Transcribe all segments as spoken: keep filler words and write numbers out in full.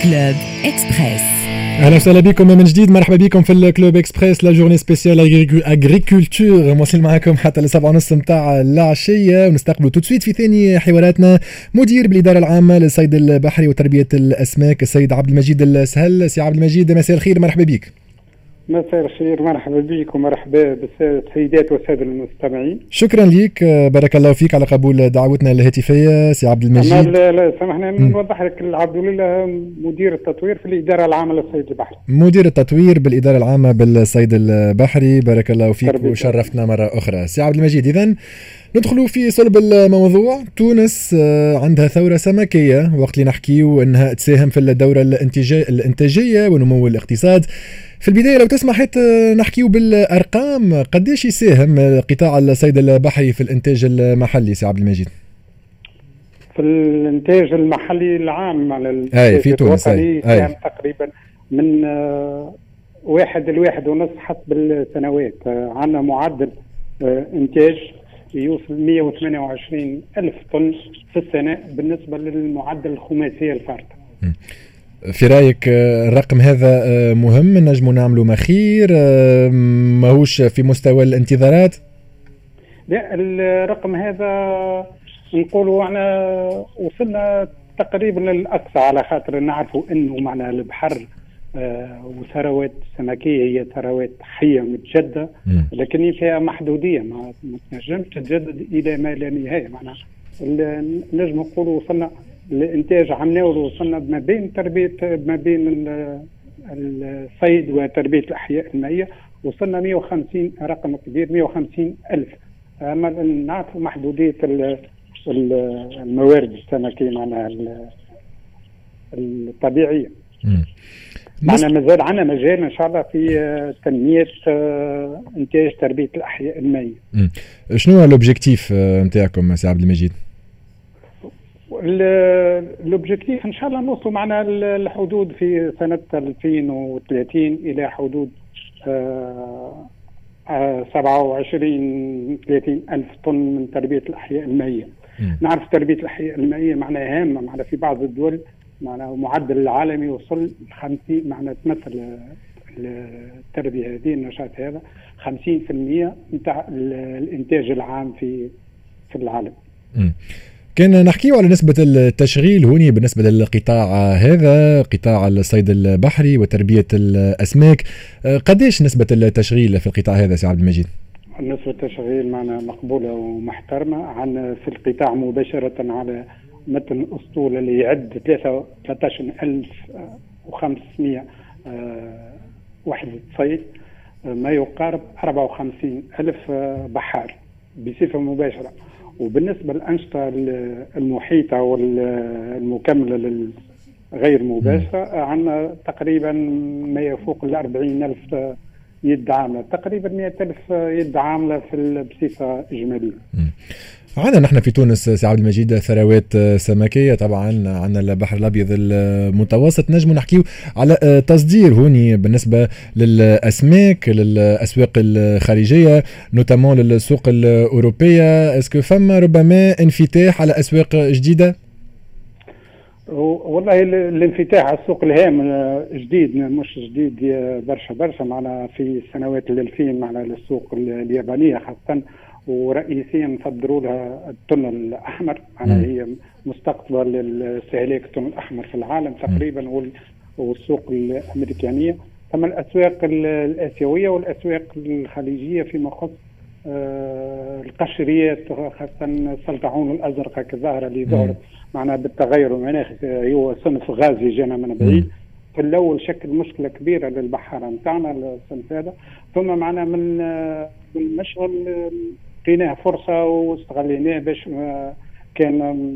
كلوب إكسبريس. اهلا وسهلا بكم من جديد، مرحبا بكم في الكلوب اكسبريس لا جورني سبيسيال اغريكولتور. موصل معكم حتى لسبعة ونص متاع العشيه، ونستقبلوا تو سويت في ثاني حواراتنا مدير بالاداره العامه للصيد البحري وتربيه الاسماك السيد عبد المجيد السهل. سي عبد المجيد مساء الخير، مرحبا بك. مساء الخير، مرحبا بك ومرحبا بالسيدات والساده المستمعين. شكرا لك، بارك الله فيك على قبول دعوتنا الهاتفيه سي عبد المجيد. لا لا سامحني نوضح لك، العبد لله مدير التطوير في الاداره العامه للصيد البحري. مدير التطوير بالاداره العامه بالصيد البحري، بارك الله فيك وشرفتنا مره اخرى سي عبد المجيد. اذا ندخلوا في صلب الموضوع. تونس عندها ثورة سمكية، وقت اللي نحكيو أنها تساهم في الدورة الانتاجية ونمو الاقتصاد. في البداية لو تسمح نحكيو بالأرقام، قديش يساهم قطاع الصيد البحري في الانتاج المحلي سي عبد المجيد؟ في الانتاج المحلي العام على أي في تونس يساهم تقريبا من واحد لواحد ونص حسب السنوات. عندنا معدل انتاج يوصل مئة وثمانية وعشرين ألف طن في السنة بالنسبة للمعدل الخماسية الفارطة. في رأيك الرقم هذا مهم؟ نجمو نعملوا مخير؟ ماهوش في مستوى الانتظارات؟ لا، الرقم هذا نقولوا احنا وصلنا تقريبا للأقصى، على خاطر نعرفوا انه معنا البحر آه وثروات سمكية هي ثروات حية متجددة، لكن فيها محدودية، ما تنجمش تتجدد إلى ما لا نهاية. معناها نجم نقولوا وصلنا الانتاج عملناه وصلنا ما بين تربية ما بين الصيد وتربية الأحياء المائية، وصلنا مئة وخمسين، رقم كبير مئة وخمسين ألف. أما نعرفوا محدودية الموارد السمكية معناها الطبيعية. معنا مازال عنا مجال ان شاء الله في تنميه انتاج تربيه الاحياء المائيه. شنو هو الاوبجيكتيف نتاعكم سي عبد المجيد؟ الاوبجيكتيف ان شاء الله نوصلوا معنا الحدود في سنه ألفين وثلاثين الى حدود سبعة وعشرين ثلاثين الف طن من تربيه الاحياء المائيه. نعرف تربيه الاحياء المائيه معناها هامه، معنا في بعض الدول معناه معدل العالمي وصل خمسين، معناه تمثل التربية هذه النشاط هذا خمسين في المئة نتاع الانتاج العام في في العالم. م. كان نحكيه على نسبة التشغيل هوني بالنسبة للقطاع هذا، قطاع الصيد البحري وتربية الأسماك، قديش نسبة التشغيل في القطاع هذا سي عبد المجيد؟ نسبة التشغيل معنا مقبولة ومحترمة. عن في القطاع مباشرة على مثل الأسطول اللي يعد ثلاثة عشر ألف وخمسمئة وحدة صيد، ما يقارب أربعة وخمسين ألف بحار بصفة مباشرة. وبالنسبة للأنشطة المحيطة والمكملة للغير مباشرة عندنا تقريبا ما يفوق الأربعين ألف يد عاملة، تقريبا مئة ألف يد عاملة في بصفة إجمالية. عندنا نحن في تونس سي عبد المجيد ثروات سمكيه، طبعا عندنا البحر الابيض المتوسط. نجم نحكيو على تصدير هوني بالنسبه للاسماك للاسواق الخارجيه، نوتامون للسوق الاوروبيه. اسكو فما ربما انفتاح على اسواق جديده؟ والله الانفتاح على السوق الهام جديد، مش جديد برشا برشا. معنا في السنوات الألفين معنا للسوق اليابانيه خاصه، ورئيسيا نصدروا لها التن الأحمر، معناها هي مستقطبة للاستهلاك التن الأحمر في العالم تقريبا، والسوق الأمريكانية. ثم الأسواق الآسيوية والأسواق الخليجية فيما يخص آه القشريات، خاصة السلطعون الأزرق كظاهرة اللي ظهرت معناها بالتغير المناخي، هو صنف غازي جانا من بعيد. في الأول شكل مشكلة كبيرة للبحارة نتاعنا الصنف هذا، ثم معنا من المشغل لقيناه فرصة واستغليناه باش كان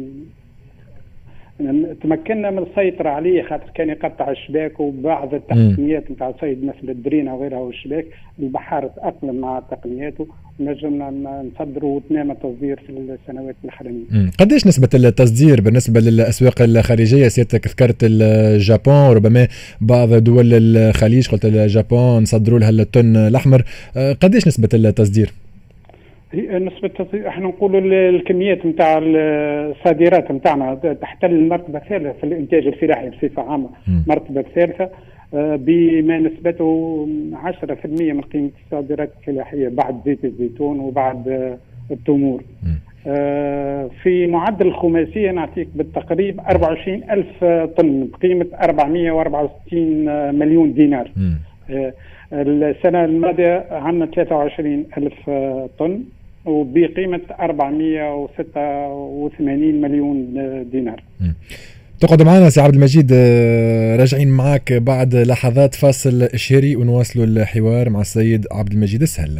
تمكننا من السيطرة عليه، خاطر كان يقطع الشباك وبعض التقنيات نتاع الصيد مثل الدرينة وغيرها والشباك. البحار تأقلم مع تقنياته ونجمنا نصدروا وتنام التصدير في السنوات الأخرانية. قديش نسبة التصدير بالنسبة للأسواق الخارجية؟ سيادتك ذكرت اليابان، ربما بعض دول الخليج قلت اليابان صدروا لها التن الأحمر، قديش نسبة التصدير؟ هي نسبة احنا نقولوا الكميات نتاع الصادرات نتاعنا تحتل المرتبة الثالثة في الإنتاج الفلاحي بصفة عامة، المرتبة الثالثة بما نسبته عشرة بالمئة من قيمة الصادرات الفلاحية بعد زيت الزيتون وبعد التمور. في معدل الخماسية نعطيك بالتقريب أربعة وعشرين ألف طن بقيمة أربعمئة وأربعة وستين مليون دينار. السنة الماضية عندنا ثلاثة وعشرين ألف طن وبقيمة أربعمئة وستة وثمانين مليون دينار. تقعد معنا سي عبد المجيد، راجعين معك بعد لحظات فاصل شهري ونواصلوا الحوار مع السيد عبد المجيد السهل.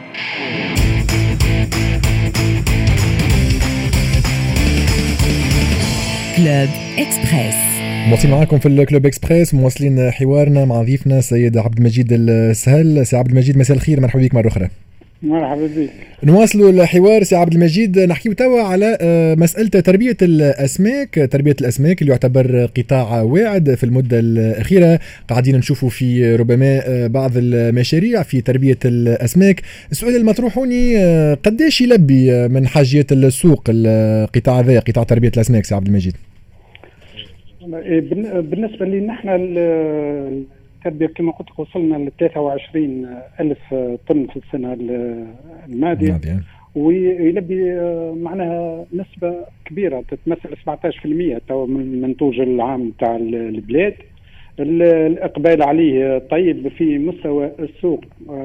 كلوب إكسبريس مواصلين معكم في الكلوب إكسبريس، مواصلين حوارنا مع ضيفنا سيد عبد المجيد السهل. سي عبد المجيد مساء الخير، مرحبا بك مرة أخرى. مرحبا بك. نواصلوا الحوار سي عبد المجيد، نحكي توا على مسألة تربية الأسماك. تربية الأسماك اللي يعتبر قطاع واعد في المدة الأخيرة، قاعدين نشوفوا في ربما بعض المشاريع في تربية الأسماك. السؤال المطروح هوني قداش يلبي من حاجيات السوق القطاع ذا، قطاع تربية الأسماك سي عبد المجيد؟ بالنسبة لي نحن التربية كما قلت وصلنا ل ثلاثة وعشرين ألف طن في السنة الماضية، ويلبي معناها نسبة كبيرة تتمثل سبعة عشر بالمئة تو من المنتوج العام تاع البلاد. الإقبال عليه طيب في مستوى السوق،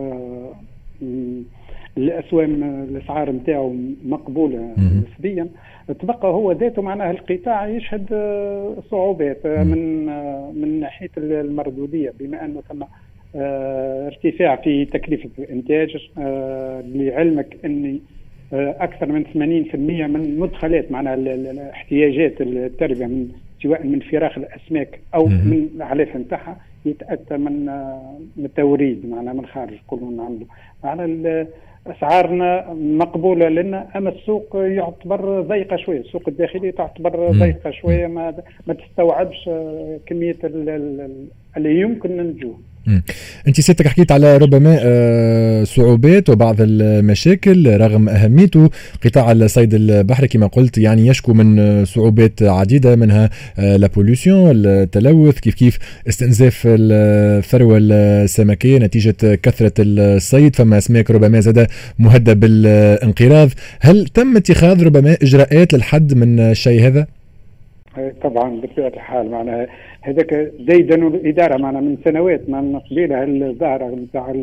الأسوام الأسعار نتاعو مقبولة نسبيا. تبقى هو ذاته معناها القطاع يشهد صعوبات من من ناحية المردودية، بما أنه ثم ارتفاع في تكلفة الإنتاج. لعلمك أني أكثر من ثمانين بالمئة من مدخلات معناها الاحتياجات التربية من سواء من فراخ الأسماك أو من العلف نتاعها يتأتى من من التوريد معناها من خارج كلنا عنده. معناها أسعارنا مقبولة لنا، أما السوق يعتبر ضيقة شوية، السوق الداخلي تعتبر ضيقة شوية، ما ما تستوعبش كمية اللي يمكن ننتجوه. انت سيادتك حكيت على ربما صعوبات وبعض المشاكل رغم اهميته. قطاع الصيد البحري كما قلت يعني يشكو من صعوبات عديده، منها لا بوليسيون، التلوث، كيف كيف استنزاف الثروه السمكيه نتيجه كثره الصيد، فما اسماك ربما زاد مهدد بالانقراض. هل تم اتخاذ ربما اجراءات للحد من الشيء هذا؟ طبعا بطبيعة الحال معناها هذاك ديدنوا الإدارة معنا من سنوات من قبيلها الظاهرة نتاع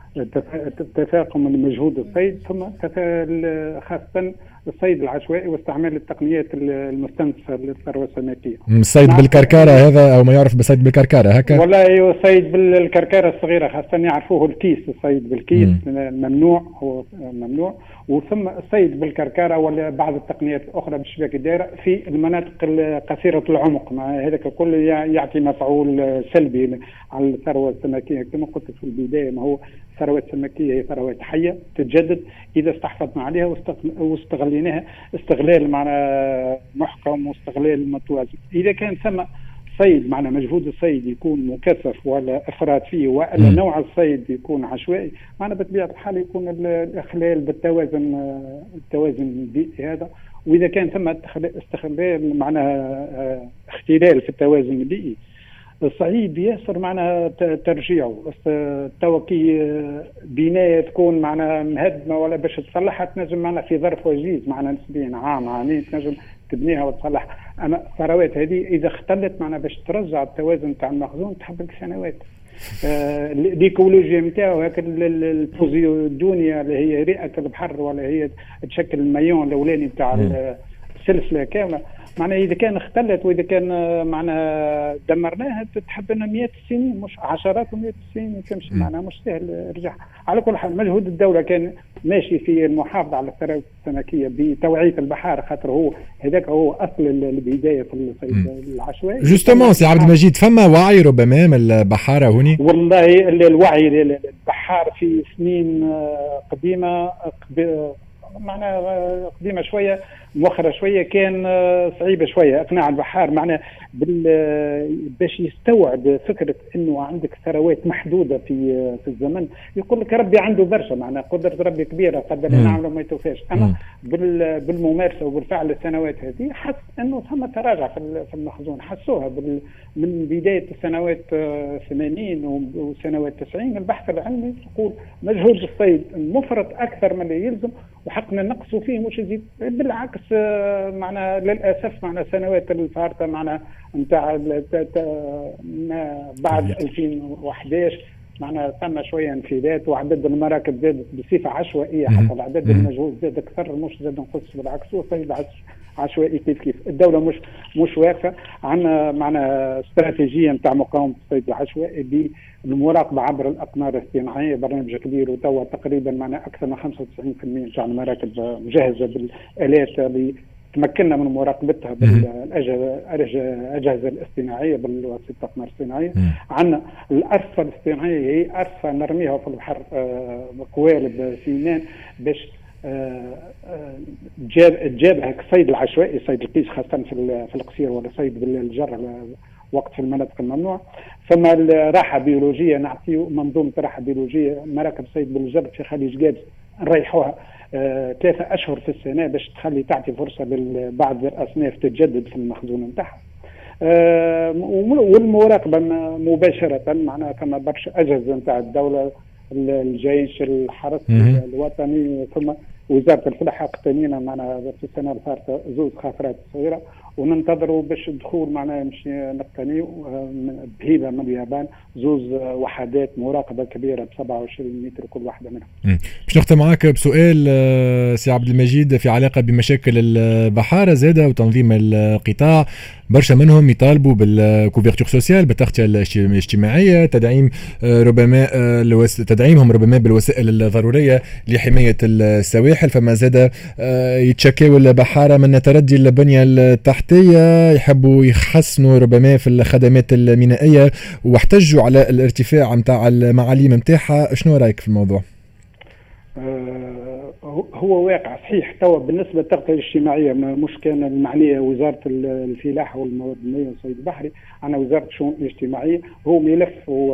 التفاقم من مجهود الصيد، ثم خاصة الصيد العشوائي واستعمال التقنيات المستنسخة للثروة السمكية. الصيد بالكركارة هذا أو ما يعرف بالصيد بالكركارة هكا؟ والله الصيد بالكركارة الصغيرة خاصة يعرفوه الكيس، الصيد بالكيس ممنوع، هو ممنوع. وثم الصيد بالكركارة ولا بعض التقنيات الأخرى بشباك الدائرة في المناطق قصيرة العمق، مع هذا كل يعطي مفعول سلبي على الثروة السمكية. كما قلت في البداية ما هو الثروة السمكية هي ثروات حية تتجدد إذا استحفظنا عليها واستغليناها استغلال معنا محكم واستغلال متوازن. إذا كان ثم صيد معنا مجهود الصيد يكون مكثف ولا إفراط فيه ولا نوع الصيد يكون عشوائي، معنا بطبيعة الحال يكون الإخلال بالتوازن التوازن البيئي هذا. وإذا كان ثم استغلال معناها اختلال في التوازن البيئي صعيب ياسر معناها ترجيعه. التوكي بناية تكون معناها مهدمة ولا باش تصلحها تنجم معناها في ظرف وجيز معناها نسبيا عام عامين تنجم تبنيها وتصلح. أما الثروات هذه إذا اختلت معناها باش ترجع التوازن تاع المخزون تحبك سنوات. آه الايكولوجيا نتاعو هكا البوزيدونيا اللي هي رئة البحر ولا هي تشكل المايون الأولاني نتاع السلسلة كاملة، معناها إذا كان اختلت وإذا كان معناها دمرناها تتحب لنا مئات السنين مش عشرات ومئات السنين تمشي، معناها مش سهل رجع. على كل حال مجهود الدولة كان ماشي في المحافظة على الثروة السمكية بتوعية البحار، خاطر هو هذاك هو أصل البداية في الصيد العشوائي. جوستومون سي عبد المجيد، فما وعي ربما من البحارة هوني؟ والله الوعي البحار في سنين قديمة معناها قديمه شويه مؤخره شويه كان صعيبه شويه اقناع البحار معناها باش يستوعب فكره انه عندك ثروات محدوده في في الزمن. يقول لك ربي عنده برشا معناها قدره ربي كبيره قدر نعمله ما يتوفاش. اما بالممارسه وبالفعل السنوات هذه حس انه ثم تراجع في المخزون. حسوها من بدايه السنوات ثمانين وسنوات تسعين البحث العلمي يقول مجهود الصيد مفرط اكثر من اللي يلزم وحقنا نقصوا فيه مش يزيد. بالعكس معنا للاسف معنا سنوات الفارطه معنا نتاع بعد ألفين وأحد عشر معنا ثم شويه انفلات وعدد المراكب زادت بصفه عشوائيه حتى العدد المجهود زاد اكثر مش زاد نقص بالعكس. والصيد عشوائي كيف كيف الدوله مش مش واقفه. عندنا معنا استراتيجيه نتاع مقاومه الصيد العشوائي بالمراقبه عبر الاقمار الصناعيه برنامج كبير وتوا تقريبا معنا اكثر من خمسة وتسعين بالمئة نتاع المراكب مجهزه بالالات اللي تمكنا من مراقبتها بالاجهزه الاصطناعيه بالوسيله الاقمار الصناعيه. عندنا الارصفه الاصطناعيه هي ارصفه نرميها في البحر بقوالب سينان باش تجابه الصيد العشوائي صيد القيس خاصه في في القصير ولا صيد بالجر وقت في المناطق الممنوع. ثم الراحه بيولوجيه نعطيو منظومه راحه بيولوجيه مراكب صيد بالجر في خليج جابس نريحوها آه، ثلاثة أشهر في السنة باش تخلي تعطي فرصة لبعض الأصناف تتجدد في المخزون نتاعها. آه، والمراقبة مباشرة معناها كما برشا أجهزة نتاع الدولة الجيش الحرس الوطني ثم وزارة الفلاحة اقتنينا معنا في السنة الفارطة زوج خافرات صغيرة وننتظروا باش الدخول معنا يمشي نقتني بهيبة من اليابان زوج وحدات مراقبة كبيرة ب سبعة وعشرين متر كل واحدة منهم. باش نختم معك بسؤال سي عبد المجيد في علاقة بمشاكل البحارة زادة وتنظيم القطاع. برشا منهم يطالبوا بالكوفرتور سوسيال بالتغطية الاجتماعية تدعيم ربما تدعيمهم ربما بالوسائل الضرورية لحماية السواحل. فما زاد يتشكوا البحارة من تردي البنية التحتية يحبوا يحسنوا ربما في الخدمات المينائية واحتجوا على الارتفاع متاع المعاليم متاعها. شنو رأيك في الموضوع؟ هو واقع صحيح توا بالنسبه للتغطيه الاجتماعيه مش كان المعنيه وزاره الفلاحه والموارد المائيه والصيد البحري. عندنا وزاره الشؤون الاجتماعيه هو ملف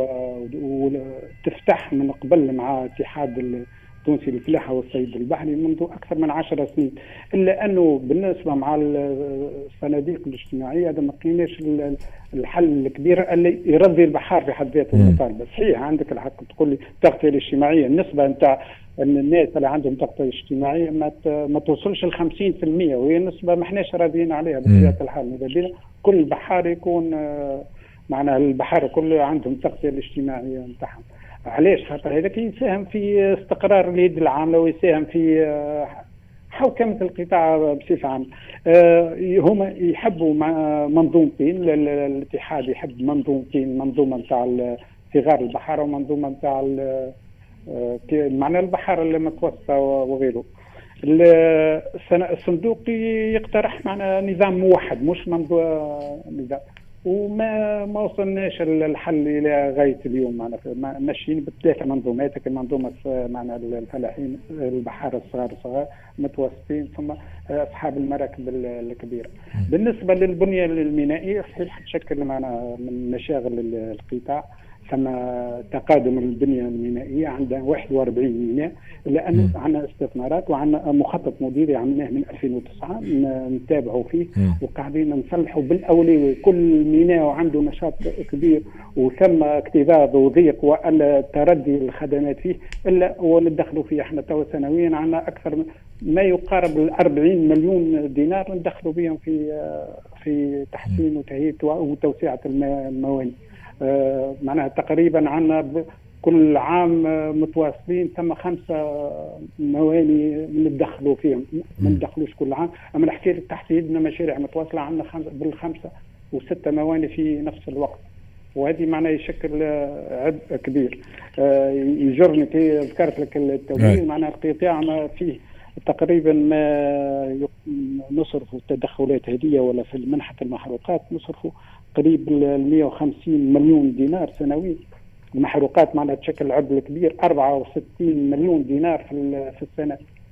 وتفتح من قبل مع اتحاد التونسي للفلاحه والصيد البحري منذ اكثر من عشر سنين. الا انه بالنسبه مع الصناديق الاجتماعيه هذا ما لقيناش الحل الكبير اللي يرضي البحار في حد ذاته المطالبه. صحيح عندك الحق تقول لي التغطيه الاجتماعيه النسبه نتاع ان الناس اللي عندهم تغطيه اجتماعيه ما ما توصلش ل خمسين بالمئة وهي نسبه ما احناش راضيين عليها بطبيعه الحال. اذا بينا كل بحار يكون معنا البحار كله عندهم تغطيه الاجتماعيه نتاعهم. علاش؟ خاطر هذاك يساهم في استقرار اليد العامله ويساهم في حوكمه القطاع بصفه عامه. هما يحبوا منظومتين الاتحاد يحب منظومتين منظومه نتاع صغار البحار ومنظومه نتاع معنى البحر المتوسطة وغيره. الصندوق يقترح معنا نظام موحد مش منظوم نظام وما ما وصلناش الحل الى غايه اليوم. معنا ماشيين بثلاثه منظومات المنظومه معنا الفلاحين البحار الصغار الصغار متوسطين ثم اصحاب المراكب الكبيره. بالنسبه للبنيه المينائيه صحيح تشكل معنا من مشاغل القطاع ثم تقادم البنية المينائية عندنا واحد وأربعين ميناء لأنه عندنا استثمارات وعندنا مخطط مديري عملناه من ألفين وتسعة نتابعوا فيه وقاعدين نصلحوا بالأولوية. كل ميناء عنده نشاط كبير وثم اكتظاظ وضيق وألا تردي الخدمات فيه إلا وندخلوا فيه. احنا تو سنويا عندنا أكثر ما يقارب الأربعين مليون دينار ندخلوا بهم في في تحسين وتهيئة وتوسعة الموانئ. آه معناها تقريبا عندنا كل عام متواصلين ثم خمسة مواني ندخلوا فيهم ما ندخلوش كل عام. أما نحكي لك تحت يدنا مشاريع متواصلة عندنا بالخمسة وستة مواني في نفس الوقت وهذه معناها يشكل عبء كبير. آه يجرني كي ذكرت لك التمويل معناها القطاع فيه تقريبا ما نصرفوا التدخلات هدية ولا في منحة المحروقات نصرفوا قريب ل مئة وخمسين مليون دينار سنويا. المحروقات معناها تشكل عبء كبير أربعة وستين مليون دينار في في السنة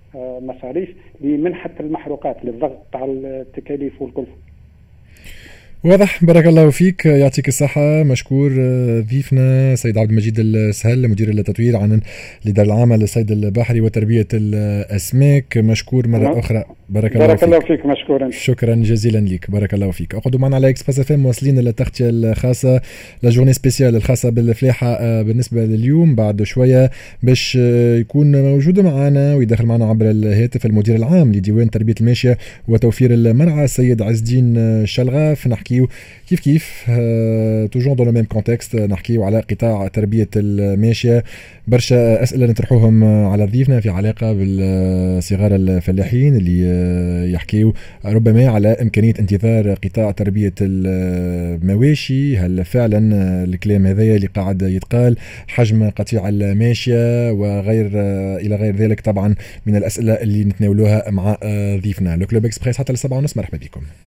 مصاريف لمنحة المحروقات للضغط على التكاليف والكلفة. واضح، بارك الله فيك، يعطيك الصحة. مشكور ضيفنا سيد عبد المجيد السهل مدير التطوير عن الإدارة العامة للصيد البحري وتربية الأسماك. مشكور مرة أه. أخرى، بارك الله بارك فيك. الله فيك، مشكورا، شكرا جزيلا لك، بارك الله فيك. أقعدوا معنا على إكسبريس اف ام، واصلين للتغطية الخاصة لجورني سبيسيال الخاصة بالفلاحة بالنسبة لليوم. بعد شوية باش يكون موجود معنا ويدخل معنا عبر الهاتف المدير العام لديوان تربية الماشية وتوفير المرعى السيد عز الدين الشلغاف. نحكي كيف كيف توجور دون لو ميم كونتكست، نحكيو على قطاع تربية الماشية. برشا أسئلة نطرحوهم على ضيفنا في علاقة بالصغار الفلاحين اللي يحكيو ربما على إمكانية انتظار قطاع تربية المواشي. هل فعلا الكلام هذا اللي قاعد يتقال حجم قطيع الماشية وغير إلى غير ذلك طبعا من الأسئلة اللي نتناولوها مع ضيفنا. لو كلوب إكسبريس حتى لسبعة ونص، مرحبا بكم.